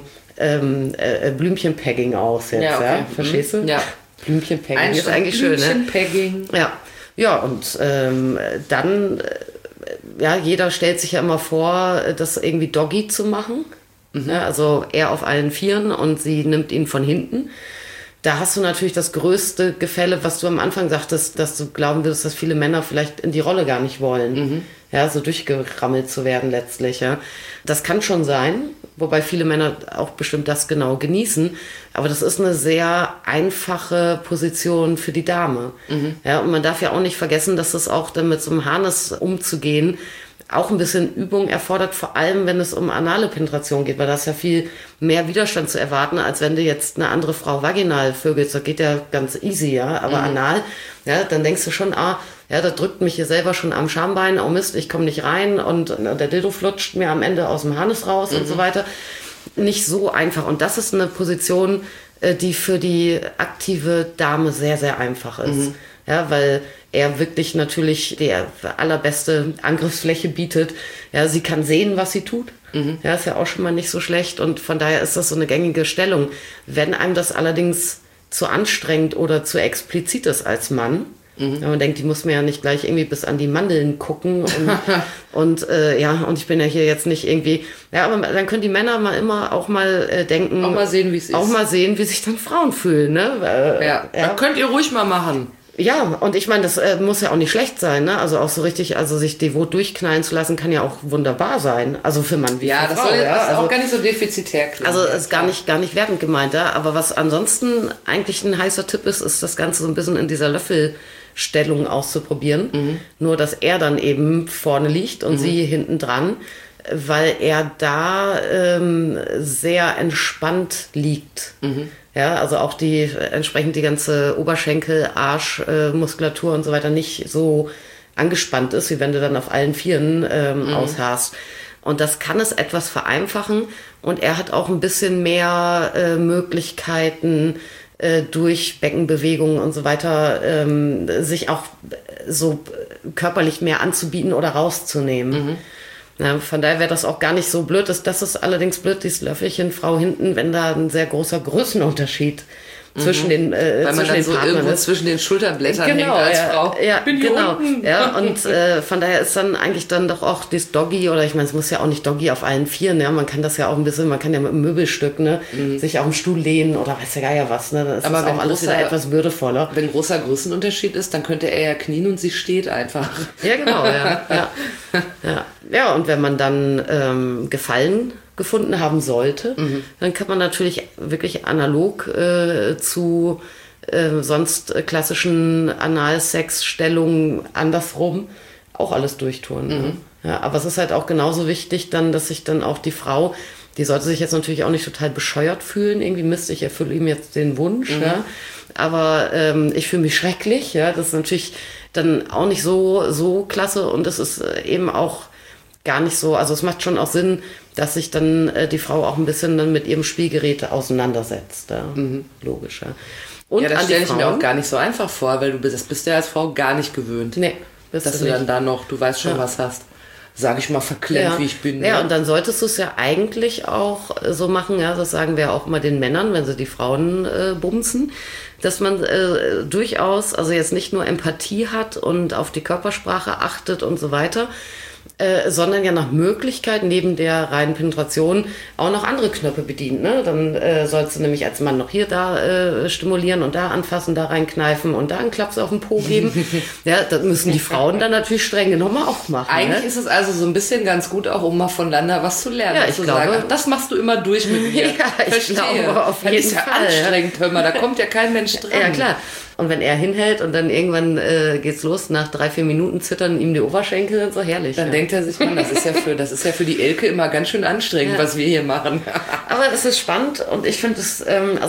Blümchenpegging aus jetzt. Ja, okay. Ja? Verstehst du? Ja. Blümchenpegging ist eigentlich schön, ne? Blümchenpegging. Ja, und dann, jeder stellt sich ja immer vor, das irgendwie Doggy zu machen. Ja, also er auf allen Vieren und sie nimmt ihn von hinten. Da hast du natürlich das größte Gefälle, was du am Anfang sagtest, dass du glauben würdest, dass viele Männer vielleicht in die Rolle gar nicht wollen. Ja, so durchgerammelt zu werden letztlich. Ja. Das kann schon sein, wobei viele Männer auch bestimmt das genau genießen. Aber das ist eine sehr einfache Position für die Dame. Ja, und man darf ja auch nicht vergessen, dass es auch dann mit so einem Harness umzugehen auch ein bisschen Übung erfordert, vor allem wenn es um anale Penetration geht, weil da ist ja viel mehr Widerstand zu erwarten, als wenn du jetzt eine andere Frau vaginal vögelst. Das geht ja ganz easy, ja, aber anal, ja, dann denkst du schon, ja, das drückt mich hier selber schon am Schambein, oh Mist, ich komme nicht rein und der Dildo flutscht mir am Ende aus dem Harnis raus und so weiter. Nicht so einfach. Und das ist eine Position, die für die aktive Dame sehr, sehr einfach ist. Ja, weil er wirklich natürlich die allerbeste Angriffsfläche bietet. Ja, sie kann sehen, was sie tut. Ja, ist ja auch schon mal nicht so schlecht. Und von daher ist das so eine gängige Stellung. Wenn einem das allerdings zu anstrengend oder zu explizit ist als Mann, wenn man denkt, die muss mir ja nicht gleich irgendwie bis an die Mandeln gucken und ich bin ja hier jetzt nicht irgendwie, ja, aber dann können die Männer auch mal denken, auch mal sehen, wie es ist. Auch mal sehen, wie sich dann Frauen fühlen, ne? Das könnt ihr ruhig mal machen. Ja, und ich meine, das muss ja auch nicht schlecht sein, ne? Also auch so richtig, also sich devot durchknallen zu lassen, kann ja auch wunderbar sein. Also für Mann wie für Frau. Das soll jetzt auch gar nicht so defizitär klingen. Also ist gar nicht wertend gemeint, ja. Aber was ansonsten eigentlich ein heißer Tipp ist das Ganze so ein bisschen in dieser Löffelstellung auszuprobieren. Nur, dass er dann eben vorne liegt und sie hinten dran, weil er da sehr entspannt liegt. Ja, also auch entsprechend die ganze Oberschenkel, Arsch, Muskulatur und so weiter nicht so angespannt ist, wie wenn du dann auf allen Vieren ausharrst. Und das kann es etwas vereinfachen. Und er hat auch ein bisschen mehr Möglichkeiten, durch Beckenbewegungen und so weiter sich auch so körperlich mehr anzubieten oder rauszunehmen. Ja, von daher wäre das auch gar nicht so blöd. Das ist allerdings blöd, dieses Löffelchen Frau hinten, wenn da ein sehr großer Größenunterschied zwischen den weil man dann so Partnern irgendwo ist. zwischen den Schulterblättern hängt als Frau. Ja, bin hier genau. unten. Ja, und von daher ist dann eigentlich dann doch auch das Doggy, oder ich meine, es muss ja auch nicht Doggy auf allen Vieren, ja, man kann das ja auch ein bisschen, man kann ja mit einem Möbelstück, ne, sich auf den Stuhl lehnen oder weiß der Geier was, ne, das Aber ist auch alles wieder etwas würdevoller. Wenn großer Größenunterschied ist, dann könnte er ja knien und sie steht einfach. Ja, genau, ja, und wenn man dann Gefallen gefunden haben sollte, dann kann man natürlich wirklich analog zu sonst klassischen Analsex-Stellungen andersrum auch alles durchtun. Ne? Ja, aber es ist halt auch genauso wichtig dann, dass sich dann auch die Frau, die sollte sich jetzt natürlich auch nicht total bescheuert fühlen, irgendwie Mist, ich erfülle ihm jetzt den Wunsch, ja? Aber ich fühle mich schrecklich, ja, das ist natürlich dann auch nicht so klasse und es ist eben auch gar nicht so, also es macht schon auch Sinn, dass sich dann die Frau auch ein bisschen dann mit ihrem Spielgerät auseinandersetzt. Ja? Logisch, ja. Und das stelle ich mir auch gar nicht so einfach vor, weil das bist du ja als Frau gar nicht gewöhnt. Nee, dass du dann da noch, du weißt schon, was hast. Sag ich mal, verklemmt, wie ich bin. Ja, und dann solltest du es ja eigentlich auch so machen, ja, das sagen wir auch mal den Männern, wenn sie die Frauen bumsen, dass man durchaus, also jetzt nicht nur Empathie hat und auf die Körpersprache achtet und so weiter, sondern ja nach Möglichkeit neben der reinen Penetration auch noch andere Knöpfe bedient. Ne? Dann sollst du nämlich als Mann noch hier da stimulieren und da anfassen, da reinkneifen und da einen Klaps auf den Po geben. Ja, das müssen die Frauen dann natürlich streng genommen auch machen. Eigentlich ist es also so ein bisschen ganz gut auch, um mal voneinander was zu lernen. Ja, ich glaube, sagen, das machst du immer durch mit mir. Ja, ich glaube, auf jeden Fall. Das ist ja anstrengend, hör mal, da kommt ja kein Mensch dran. Ja, klar. Und wenn er hinhält und dann irgendwann geht's los, nach 3-4 Minuten zittern ihm die Oberschenkel, dann so herrlich. Dann denkt er sich, Mann, das ist ja für die Elke immer ganz schön anstrengend, was wir hier machen. Aber es ist spannend und ich finde es,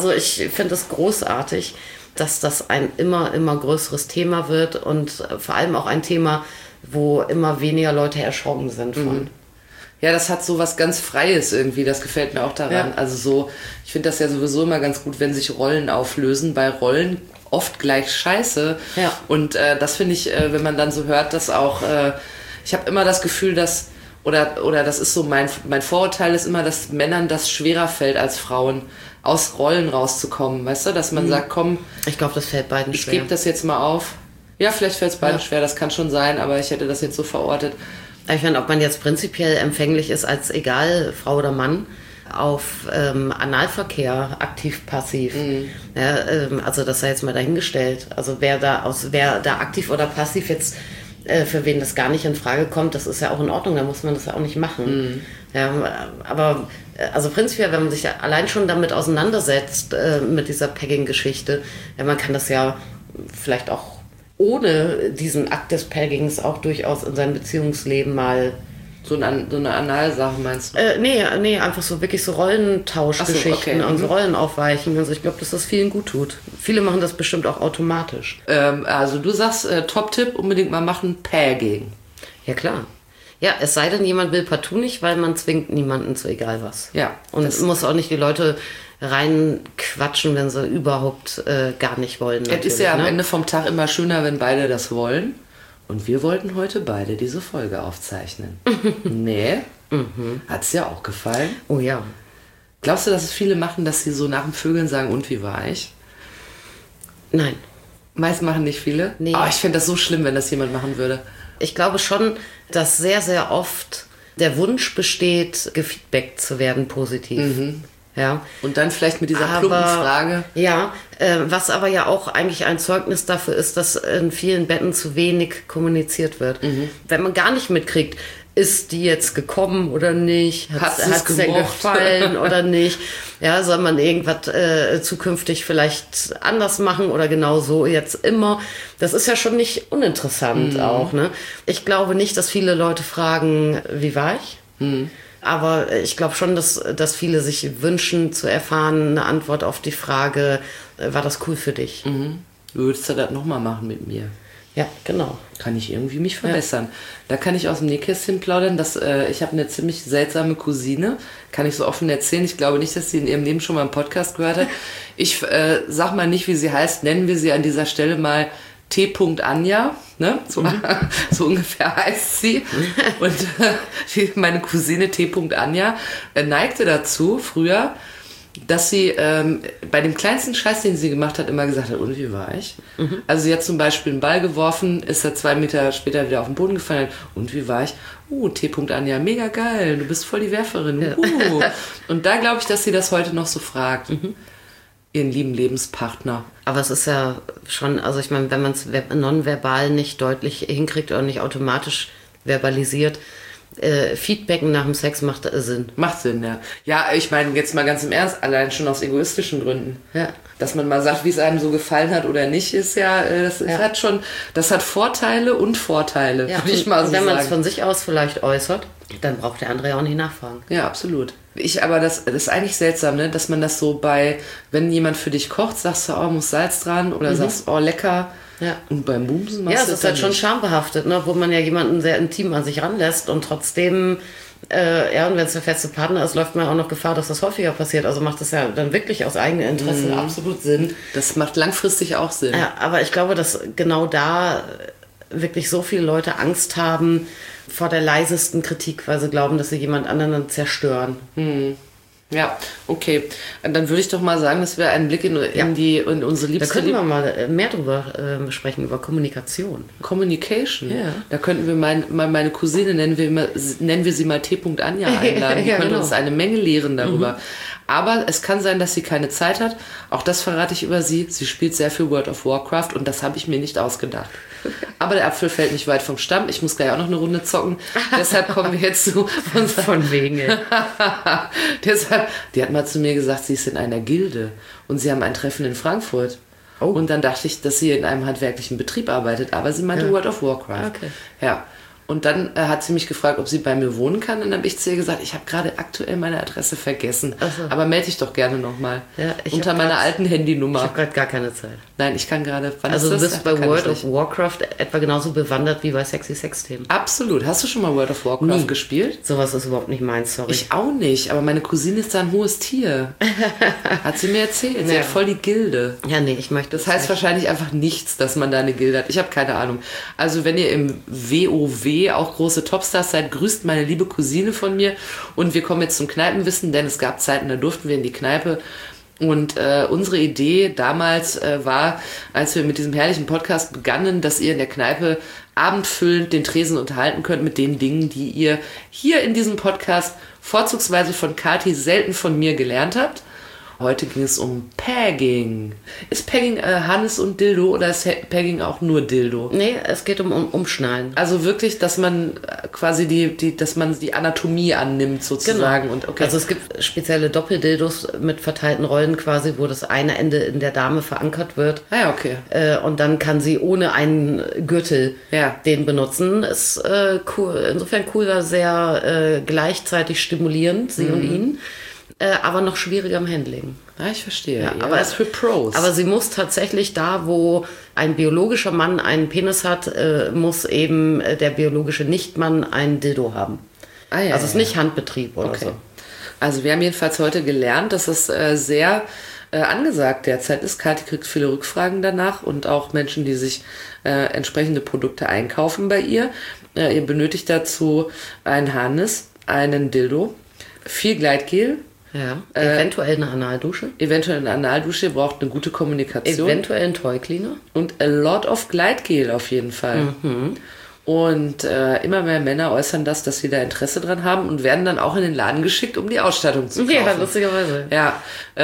großartig, dass das ein immer größeres Thema wird und vor allem auch ein Thema, wo immer weniger Leute erschrocken sind von. Ja, das hat so was ganz Freies irgendwie, das gefällt mir auch daran. Ja. Also so, ich finde das ja sowieso immer ganz gut, wenn sich Rollen auflösen, weil Rollen oft gleich scheiße. Ja. Und das finde ich, wenn man dann so hört, dass auch, ich habe immer das Gefühl, dass, oder das ist so mein Vorurteil ist immer, dass Männern das schwerer fällt als Frauen, aus Rollen rauszukommen, weißt du, dass man sagt, komm, ich glaube, das fällt beiden schwer. Ich gebe das jetzt mal auf. Ja, vielleicht fällt es beiden schwer, das kann schon sein, aber ich hätte das jetzt so verortet. Ich meine, ob man jetzt prinzipiell empfänglich ist, als egal, Frau oder Mann, auf Analverkehr, aktiv, passiv. Ja, also das sei jetzt mal dahingestellt. Also wer da aktiv oder passiv jetzt, für wen das gar nicht in Frage kommt, das ist ja auch in Ordnung, da muss man das ja auch nicht machen. Ja, aber also prinzipiell, wenn man sich ja allein schon damit auseinandersetzt, mit dieser Pegging-Geschichte, ja, man kann das ja vielleicht auch ohne diesen Akt des Peggings auch durchaus in seinem Beziehungsleben mal... So eine Analsache meinst du? Nee, einfach so wirklich so Rollentauschgeschichten und so Rollen aufweichen. Also ich glaube, dass das vielen gut tut. Viele machen das bestimmt auch automatisch. Also du sagst, Top-Tipp, unbedingt mal machen, Pegging. Ja, klar. Ja, es sei denn, jemand will partout nicht, weil man zwingt niemanden zu egal was. Ja. Und es muss auch nicht die Leute reinquatschen, wenn sie überhaupt gar nicht wollen. Es ist ja am Ende vom Tag immer schöner, wenn beide das wollen. Und wir wollten heute beide diese Folge aufzeichnen. Nee? Hat's dir auch gefallen? Oh ja. Glaubst du, dass es viele machen, dass sie so nach dem Vögeln sagen, und wie war ich? Nein. Meist machen nicht viele? Nee. Oh, ich fände das so schlimm, wenn das jemand machen würde. Ich glaube schon, dass sehr, sehr oft der Wunsch besteht, gefeedbackt zu werden positiv. Ja. Und dann vielleicht mit dieser plumpen Frage. Ja, was aber ja auch eigentlich ein Zeugnis dafür ist, dass in vielen Betten zu wenig kommuniziert wird. Wenn man gar nicht mitkriegt, ist die jetzt gekommen oder nicht? Hat es dir gefallen oder nicht? Ja, soll man irgendwas zukünftig vielleicht anders machen oder genau so jetzt immer? Das ist ja schon nicht uninteressant auch. Ne? Ich glaube nicht, dass viele Leute fragen, wie war ich? Aber ich glaube schon, dass viele sich wünschen zu erfahren, eine Antwort auf die Frage, war das cool für dich? Würdest du das nochmal machen mit mir? Ja, genau. Kann ich irgendwie mich verbessern. Ja. Da kann ich aus dem Nähkästchen plaudern, dass ich habe eine ziemlich seltsame Cousine, kann ich so offen erzählen. Ich glaube nicht, dass sie in ihrem Leben schon mal einen Podcast gehört hat. Ich sag mal nicht, wie sie heißt, nennen wir sie an dieser Stelle mal T. Anja, ne? So ungefähr heißt sie. Und meine Cousine T. Anja neigte dazu, früher, dass sie bei dem kleinsten Scheiß, den sie gemacht hat, immer gesagt hat, und wie war ich? Also sie hat zum Beispiel einen Ball geworfen, ist er 2 Meter später wieder auf den Boden gefallen, und wie war ich? T. Anja, mega geil, du bist voll die Werferin. Und da glaube ich, dass sie das heute noch so fragt. Ihren lieben Lebenspartner. Aber es ist ja schon, also ich meine, wenn man es nonverbal nicht deutlich hinkriegt oder nicht automatisch verbalisiert, Feedbacken nach dem Sex macht Sinn. Macht Sinn, ja. Ja, ich meine, jetzt mal ganz im Ernst, allein schon aus egoistischen Gründen. Ja. Dass man mal sagt, wie es einem so gefallen hat oder nicht, ist ja, das hat Vorteile und Vorteile, würde ich mal so sagen. Wenn man es von sich aus vielleicht äußert, dann braucht der andere ja auch nicht nachfragen. Ja, absolut. Aber das ist eigentlich seltsam, ne? Dass man das so wenn jemand für dich kocht, sagst du, muss Salz dran oder sagst, lecker. Ja. Und beim Bumsen machst du das. Ja, es ist halt schon schambehaftet, ne? Wo man ja jemanden sehr intim an sich ranlässt und trotzdem, und wenn es der feste Partner ist, läuft man auch noch Gefahr, dass das häufiger passiert. Also macht das ja dann wirklich aus eigenem Interesse absolut Sinn. Das macht langfristig auch Sinn. Ja, aber ich glaube, dass genau da wirklich so viele Leute Angst haben vor der leisesten Kritik, weil sie glauben, dass sie jemand anderen dann zerstören. Ja, okay. Dann würde ich doch mal sagen, dass wir einen Blick in unsere Liebste... Da könnten wir mal mehr drüber sprechen, über Kommunikation. Communication? Ja. Da könnten wir meine Cousine, nennen wir sie mal T. Anja einladen. Die könnte uns eine Menge lehren darüber. Aber es kann sein, dass sie keine Zeit hat. Auch das verrate ich über sie. Sie spielt sehr viel World of Warcraft und das habe ich mir nicht ausgedacht. Aber der Apfel fällt nicht weit vom Stamm. Ich muss gleich auch noch eine Runde zocken. Deshalb kommen wir jetzt zu... Von wegen. Deshalb, die hat mal zu mir gesagt, sie ist in einer Gilde und sie haben ein Treffen in Frankfurt. Oh. Und dann dachte ich, dass sie in einem handwerklichen Betrieb arbeitet, aber sie meinte World of Warcraft. Okay. Ja. Und dann hat sie mich gefragt, ob sie bei mir wohnen kann. Und dann habe ich zu ihr gesagt, ich habe gerade aktuell meine Adresse vergessen. Ach so. Aber melde dich doch gerne nochmal. Ja, unter meiner alten Handynummer. Ich habe gerade gar keine Zeit. Nein, ich kann gerade... Also du bist bei World of Warcraft etwa genauso bewandert wie bei Sexy Sex-Themen. Absolut. Hast du schon mal World of Warcraft gespielt? Sowas ist überhaupt nicht meins, sorry. Ich auch nicht, aber meine Cousine ist da ein hohes Tier. Hat sie mir erzählt. Sie hat voll die Gilde. Ja, nee, ich möchte das heißt wahrscheinlich einfach nichts, dass man da eine Gilde hat. Ich habe keine Ahnung. Also wenn ihr im WoW auch große Topstars seid, grüßt meine liebe Cousine von mir. Und wir kommen jetzt zum Kneipenwissen, denn es gab Zeiten, da durften wir in die Kneipe. Und unsere Idee damals war, als wir mit diesem herrlichen Podcast begannen, dass ihr in der Kneipe abendfüllend den Tresen unterhalten könnt mit den Dingen, die ihr hier in diesem Podcast vorzugsweise von Kathi, selten von mir gelernt habt. Heute ging es um Pegging. Ist Pegging Hannes und Dildo oder ist Pegging auch nur Dildo? Nee, es geht um Umschneiden. Also wirklich, dass man quasi dass man die Anatomie annimmt sozusagen. Genau. Und okay. Also es gibt spezielle Doppeldildos mit verteilten Rollen quasi, wo das eine Ende in der Dame verankert wird. Ah ja, okay. Und dann kann sie ohne einen Gürtel den benutzen. Ist cool. Insofern cool, war sehr gleichzeitig stimulierend, sie und ihn. Aber noch schwieriger im Handling. Ja, ich verstehe. Ja, aber es ist für Pros. Aber sie muss tatsächlich da, wo ein biologischer Mann einen Penis hat, muss eben der biologische Nichtmann einen Dildo haben. Ah, ja, also es ist nicht Handbetrieb oder so. Also wir haben jedenfalls heute gelernt, dass es sehr angesagt derzeit ist. Kathi kriegt viele Rückfragen danach und auch Menschen, die sich entsprechende Produkte einkaufen bei ihr. Ihr benötigt dazu einen Harness, einen Dildo, viel Gleitgel. Ja, eventuell eine Analdusche. Eventuell eine Analdusche, braucht eine gute Kommunikation. Eventuell ein Toy Cleaner. Und a lot of Gleitgel auf jeden Fall. Mhm. Und immer mehr Männer äußern das, dass sie da Interesse dran haben und werden dann auch in den Laden geschickt, um die Ausstattung zu kaufen. Ja, lustigerweise. Ja,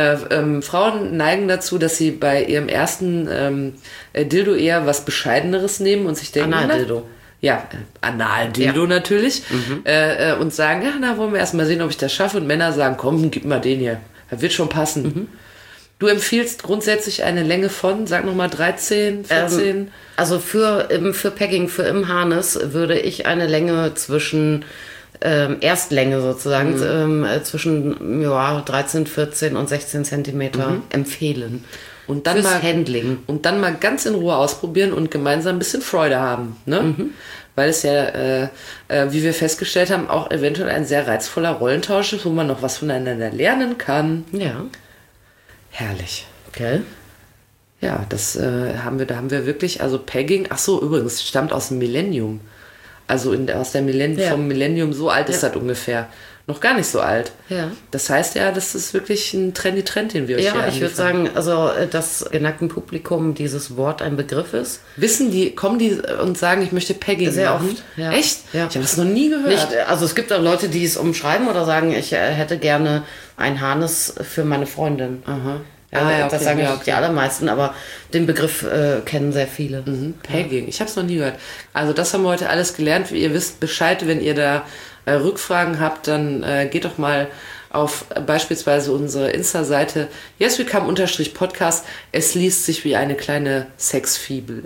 Frauen neigen dazu, dass sie bei ihrem ersten Dildo eher was Bescheideneres nehmen und sich denken... Analdildo. Ja, Anal-Dildo natürlich. Und sagen, ja, na, wollen wir erst mal sehen, ob ich das schaffe. Und Männer sagen, komm, gib mal den hier. Das wird schon passen. Mhm. Du empfiehlst grundsätzlich eine Länge von, sag nochmal, 13, 14? Also für Pegging, für im Harness würde ich eine Länge zwischen, Erstlänge sozusagen, zwischen 13, 14 und 16 Zentimeter empfehlen. Und dann fürs Handling. Und dann mal ganz in Ruhe ausprobieren und gemeinsam ein bisschen Freude haben. Ne? Mhm. Weil es ja, wie wir festgestellt haben, auch eventuell ein sehr reizvoller Rollentausch ist, wo man noch was voneinander lernen kann. Ja. Herrlich. Okay. Ja, da haben wir wirklich, also Pegging, ach so, übrigens, stammt aus dem Millennium. Also vom Millennium, so alt ist das ungefähr. Noch gar nicht so alt. Ja. Das heißt ja, das ist wirklich ein trendy Trend, den wir euch hier Ja, ich würde sagen, also dass geneigtem Publikum dieses Wort ein Begriff ist. Kommen die und sagen, ich möchte Pegging sehr machen? Oft. Ja. Echt? Ja. Ich habe das noch nie gehört. Also es gibt auch Leute, die es umschreiben oder sagen, ich hätte gerne ein Harness für meine Freundin. Aha. Ja, das sagen die allermeisten, aber den Begriff kennen sehr viele. Mhm. Pegging, ich habe es noch nie gehört. Also das haben wir heute alles gelernt. Ihr wisst Bescheid, wenn ihr da Rückfragen habt, dann geht doch mal auf beispielsweise unsere Insta-Seite YesWeCome_Podcast. Es liest sich wie eine kleine Sexfibel.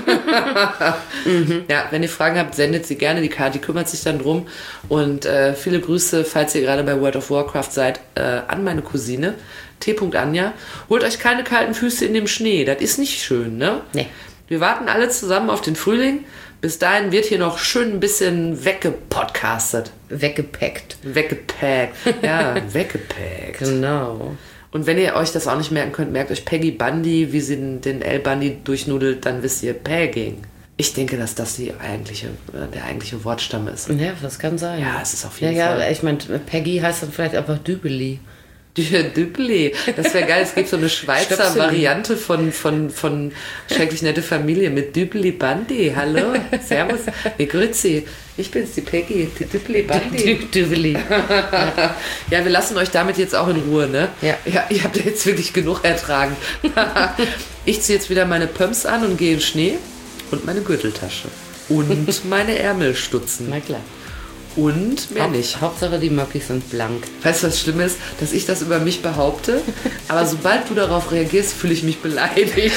Ja, wenn ihr Fragen habt, sendet sie gerne. Die Kathi kümmert sich dann drum. Und viele Grüße, falls ihr gerade bei World of Warcraft seid, an meine Cousine T.Anja. Holt euch keine kalten Füße in dem Schnee. Das ist nicht schön, ne? Nee. Wir warten alle zusammen auf den Frühling. Bis dahin wird hier noch schön ein bisschen weggepodcastet. Weggepackt. Ja, weggepackt. Genau. Und wenn ihr euch das auch nicht merken könnt, merkt euch Peggy Bundy, wie sie den L. Bundy durchnudelt, dann wisst ihr Pegging. Ich denke, dass das der eigentliche Wortstamm ist. Ja, das kann sein. Ja, es ist auf jeden Fall. Ja, ich meine, Peggy heißt dann vielleicht einfach Dübeli. Dübeli. Das wäre geil. Es gibt so eine Schweizer Stöpseli. Variante von Schrecklich nette Familie mit Dübeli Bandi. Hallo, servus. Nee, grüezi. Ich bin's, die Peggy, die Dübeli Bandi. Dübeli. Ja, wir lassen euch damit jetzt auch in Ruhe, ne? Ja. Ihr habt ja jetzt wirklich genug ertragen. Ich ziehe jetzt wieder meine Pumps an und gehe in Schnee und meine Gürteltasche. Und meine Ärmelstutzen. Na klar. Und mehr nicht. Hauptsache die Möckis sind blank. Weißt du, was schlimm ist? Dass ich das über mich behaupte, aber sobald du darauf reagierst, fühle ich mich beleidigt.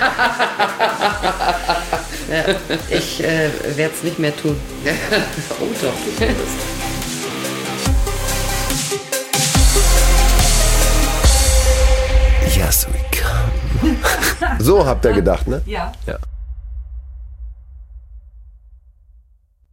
Ja, ich werde es nicht mehr tun. Oh doch, du kannst. Yes, we come. So habt ihr gedacht, ne? Ja. Ja.